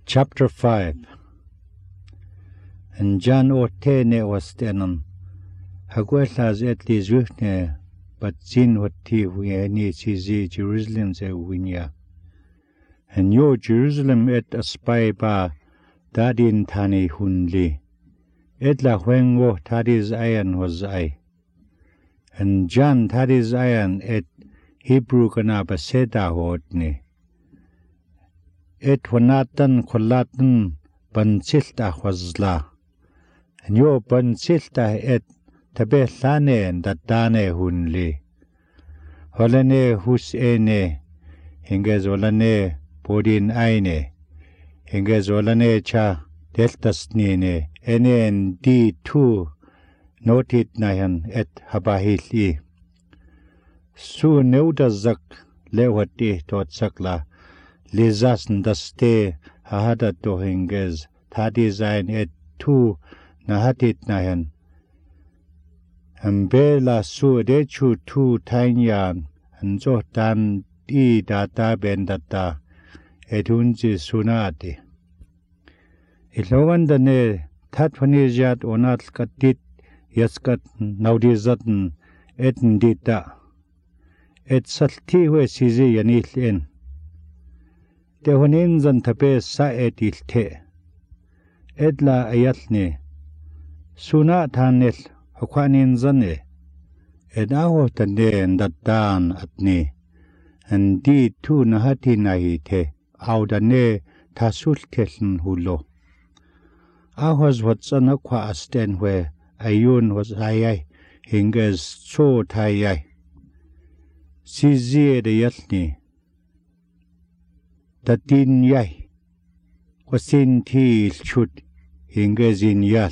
Chapter 5. And Jan Ortene was tenon. Haguelas et lis wifne, but zin what tea we any see Jerusalem ze winya. And yo Jerusalem et a spy ba, dadin tani hunli. Et la huengo tadis iron was I. And Jan tadis iron et Hebrew kana baseta hodni. Et wanatan kolatan bansilta was la. And yo bansilta et tabelane and datane hunli. Holane hus ene, hinges olane podin aine, hinges olane cha deltasnine, ene and di tu notit nayan et habahili. Su neudazak lewati tot sakla. Lizasn daste hahada to hinges, tadizain et tu nahatit nayan. Ambela su dechu tu tainyan, and zotan di data bendata, et unzi sunati. Ilowandane tatvanizat onat katit yaskat naudizatan et ndita, et saltiwe sizi yanilin. Tehonin zan tape sa et ilte. Edla ayatni. Suna tanil hakwanin zane. Ed aho tane datan atni. And di tu nahati nahite. Audane tasulteln hulo. Ahos watsan akwa asten we. Ayun was ayay. Hinges so tayay. Sizi de yatni. Datin yay, kwasin til chut, hingezin yal.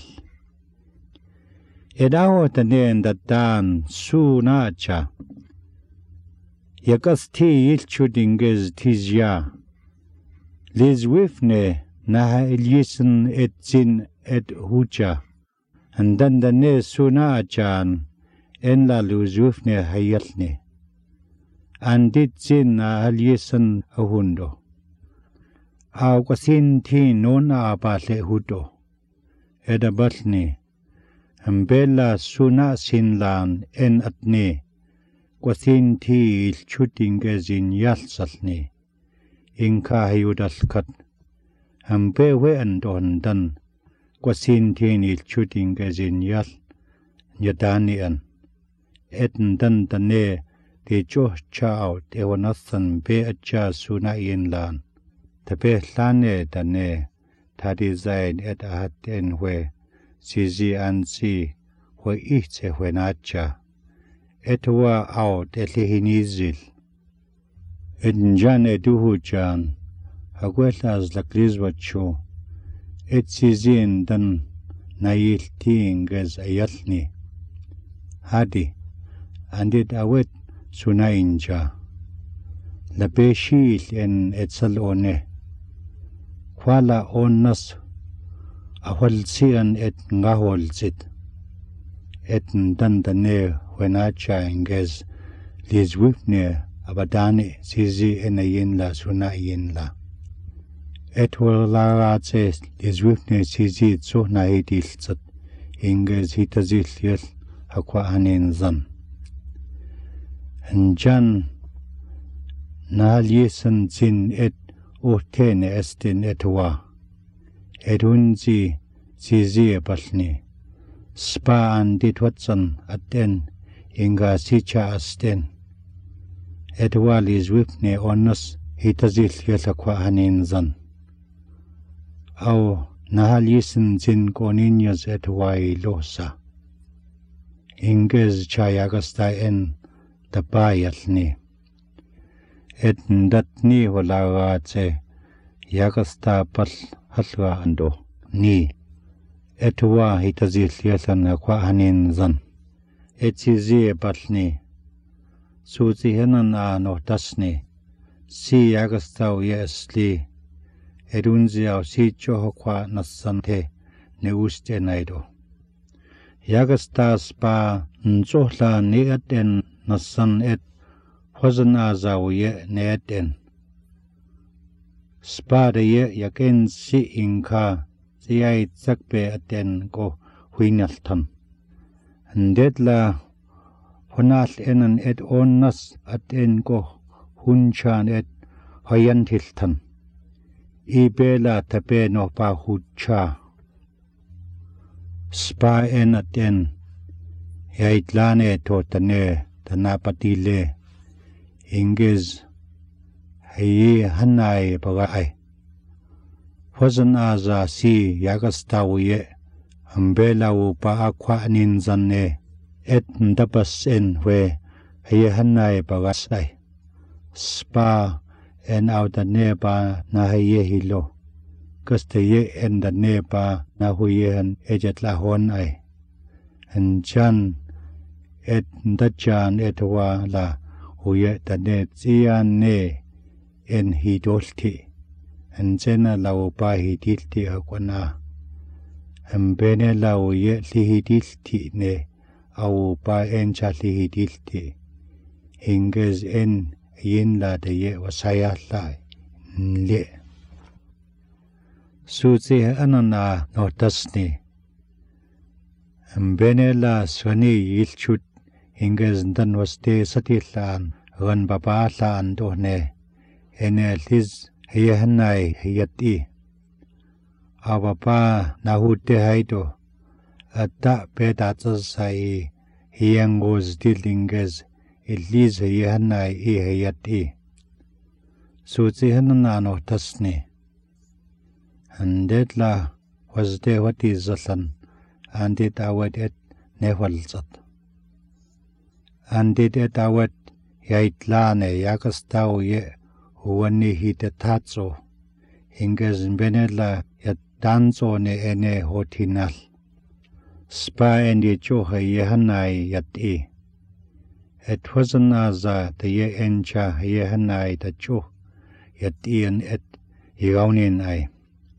Edaho tanen datan su nacha. Yakas ti il chut hingez tizya. Liz wifne naha ilyisen et zin et hucha. And then the ne su nachan, en la luz wifne hayalne. And dit zin na ilyisen ahundo. Aw kwasin ti nona abale hudo. Eda batni. Ambela suna sinlan en atni. Kwasin ti il chutingezin yalsalni. Inka hayudalkat. Ambewe andondan. Kwasin ti il chutingezin yal. Yadanian. Eden dan dane. De joh chao te wanathan be acha suna inlan. Tabe lane dane, tadi zain et ahaten we, sizi ansi, we ihte we nacha, et wa out et lihinizil. Et njan eduhu jan, hagwelas la grizwacho, et sizin dan nailti ingez ayalni. Hadi, and it awet sunainja. La beshil en et salone. Kwala onnas ahwalsian et ngahwalsit. Et ndandane wenacha ingez liz wifne abadane sizi enayin la sunayin la. Et walaratse liz wifne sizi tsuhna hidilzat ingez hitazil yel hakwa anin zan. And Jan nahal yesen zin et Urtene estin etwa. Edunzi sizi balni. Spa andit watsan aten inga sicha asten. Etwalis wipne onus hitazil yelakwa haninzan. Au nahal yisen zin koninyas etwai losa. Ingez chayagasta en tabayalni. Et ndatni walagatse yagasta pal halga ando ni etwa hitazil yasan akwa hanin zan et sizi balni suzi henan a no tasni si yagasta yesli edunzi au si chohokwa nasante ne uste naido yagasta spa nzohla ni aten nasan et Hosan azawiye neeten. spa de ye yaken si inka siya sakpe aten ko huinaltan. Andet la honal enan et onnas aten ko hunchan et hoyantiltan. Ibela tape no pa hucha. Spa en aten yaitlane totane tanapatile ingez hayi hanai bagai. Fazan aza si yagastawiye ambela upa akwa ninzane et ndapas en we hayi hanai bagasai. Spa en out neba na haye hilo. Kaste ye en da neba na huyen ejet la hon ai. En chan et ndachan etwa la huye da ne zian ne en hidolti. En zena la upa hidilti akwana. En bene la huye li hidilti ne au pa en cha li hidilti. Ingez en yin la de ye wasaya la le. Suzi anana notasni. Mbene la swani yilchut ingez ndan waste satilan ran baba la andohne. Ene liz hiyahanai hiyati. Ababa nahute haido. Ata pedatsasai hiyangoz dilingez. Liz hiyahanai hiyati. Suzi anana notasni. Andet la wasde wati zalan. Andit awet et nefalzat. Andit et awet yaitlane yakastau ye huwani hitatatso. Ingez benela yat danzo ne ene hotinal. Spa endi choha yehanai yati. Et wazanaza te ye encha yehanai ta choh yati en et yaunin ai.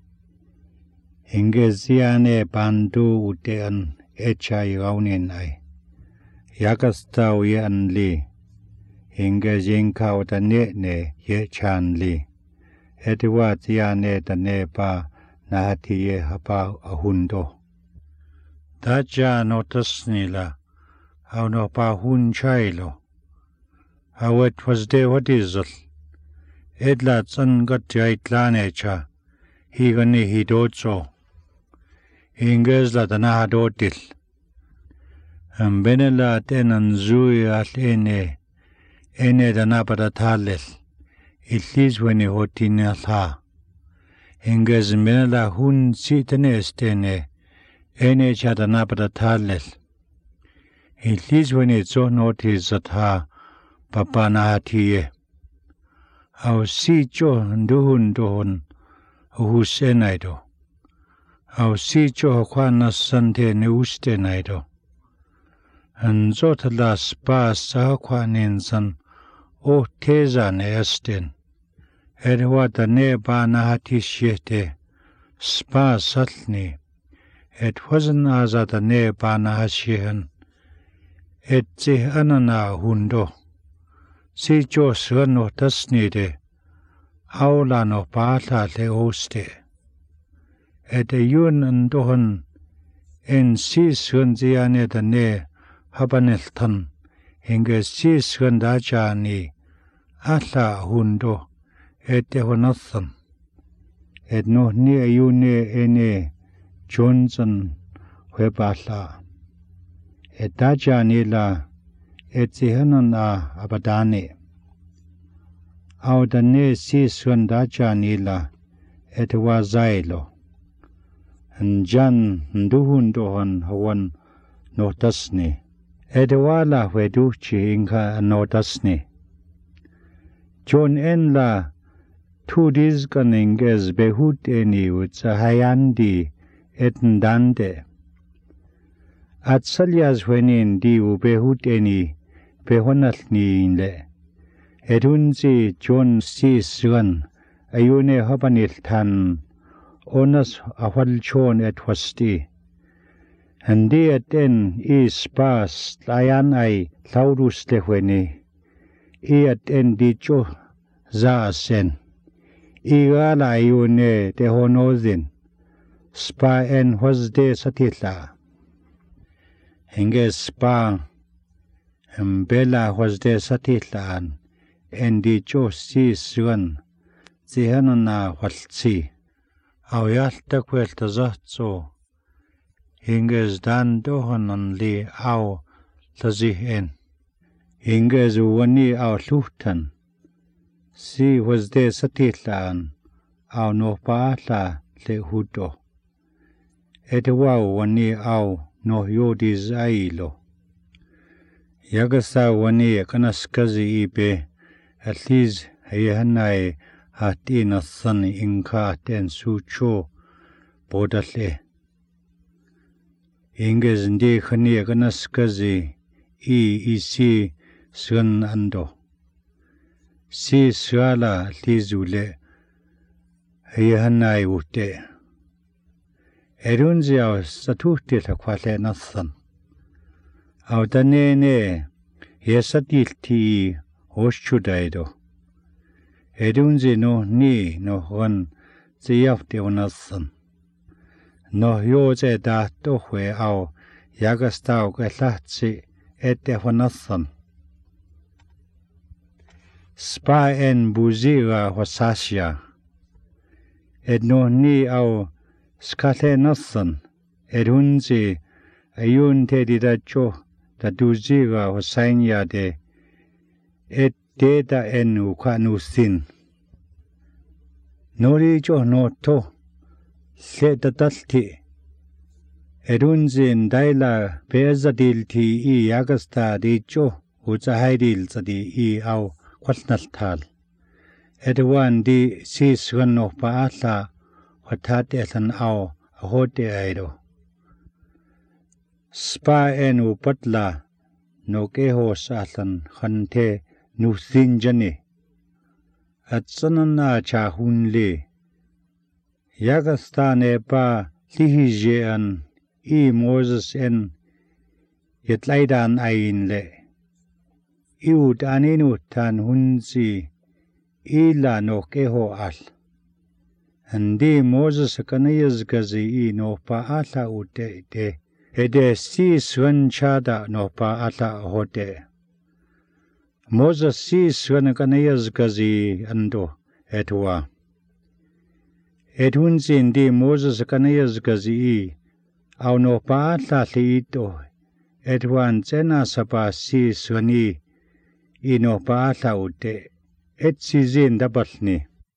Ingeziane bandu utean echa yaunin ai. Yakastau ye an li. Ingezin uta ne ye chan li. Etwa ziane ta ne pa nahati ye hapa ahundo. Taja notasni la. How no pa hun chailo. How it was de what is it? Edla tsan got jaitlane cha. Higani hidotso. Ingez la dana dotil. Benela tenan zui al ene dana padatalel. Itlis when he hotin ha. Ingez benela hun sitene estene. Ene chadana padatalel. Itlis when it's so notice that ha. Papa na hatiye. Au si cho duhun. Husenaido. Au si cho kwana sante ne ustenaido. En zotala spa sa kwaninsan o teza ne esten. Edwa da ne ba na hati shete spa salni. Et wazen aza da ne ba na hashihan. Et zi anana hundo. Si cho sgano tasnide. Aula no paatla le oste. Et yun en dohon en sis hunziane da ne habaneltan inge sis hundajani alla hundo et honathan. Et no ni ayune ene Johnson webala. Et dajani la et zihanana abadane. Au da ne sis hundajani la et wazailo. En jan nduhun dohon hawan notasni. Et wala weduchi inka notasni. John en la tudizgan inges behut eni utsa hayandi et ndande. At salyas wenin di u behut eni behonalni inle. Et unzi John sisgan ayune habanil tan onas awalchon et wasti. Handi et en spas layan ay laurus lehweni. I et en dicho za asen. igala ayune te honozin spa en hosde satila henge spa bela hosde satilaan endi jo si suan zihanana waltsi au yalta kwelta zatso hinges dan dohanan li au lazihen hinges wani au luhtan si hosde satilaan au no paala le hudo etwa wani au no yodi zailo yagasa wani kanaskazi ibe at least hayanai hatina san inka ten sucho bodale inges ndi khani kanaskazi isi sun ando si swala lizule hayanai ute erunziao satuhti la kwale nasan au tanene yesatilti hoshudaido erunzi no ni no hon ziyafti onasan no yoze da tohwe au yagastau kelatsi ete honasan spa en buzira hosasya no ni au skate nasan erunzi ayun te didacho da duzira hosainya de et data en ukanusin nori jo no to se datalti erunzin daila bezadilti I yagasta di jo uzahaidil zadi I au kwalnaltal edwan di siswan no paala watate san au ahote aido spa en upatla no keho salan khante nusinjani atsanana chahunli yagastane pa lihijean I Moses en yetlaidan ainle iut aninutan hunzi ila no keho al andi Moses kanayas gazi I no paala ute te ede si swanchada no paala hote Moses si swan kanayas gazi ando etwa edunzi indi Moses kanayas gazi au no paala liito etwan tsena sapa si swani I no paala ute et sizin dabalni